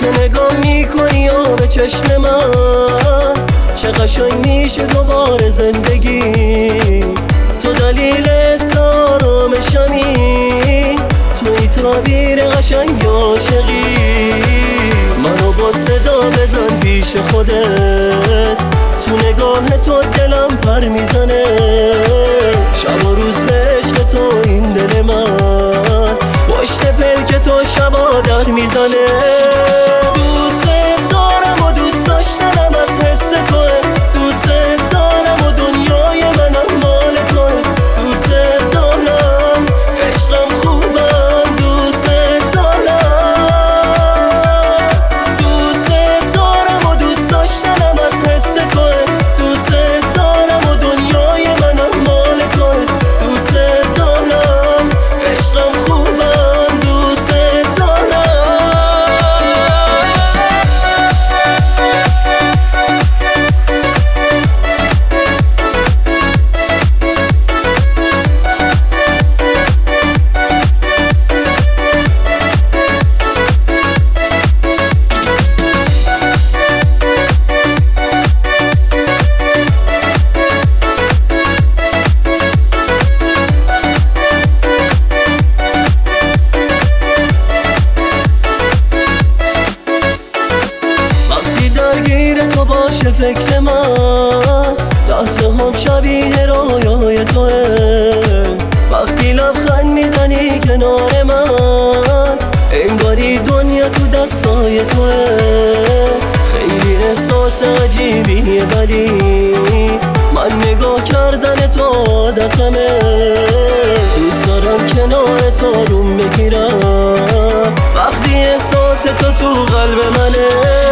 تو نگاه میکنی یا به چشم من چه قشنگ میشه دوباره زندگی. تو دلیل آرامشمی، توی تعبیر قشنگ عاشقی. منو با صدا بزن پیش خودت، تو نگاه تو دلم پر میزنه. شب و روز به عشق تو این دل من پشت پلک تو شبا در میزنه. دوست دارم و دوست داشتنم از حس توه، دوست دارم و دنیای منم مال توه. دوست دارم عشقم خوبم، دوست دارم. دوست دارم و دوست داشتنم از حس توه، دوست دارم و دنیای منم مال توه. دوست دارم عشقم خوبم، دوست دارم. درگیر تو باشه فکر من، لحظه هم شبیه رویای توه. وقتی لبخند میزنی کنار من، انگاری دنیا تو دستای توه. خیلی احساس عجیبیه ولی من نگاه کردن تو عادتمه. دوست دارم کنار تو روم بگیرم وقتی احساس تو قلب منه.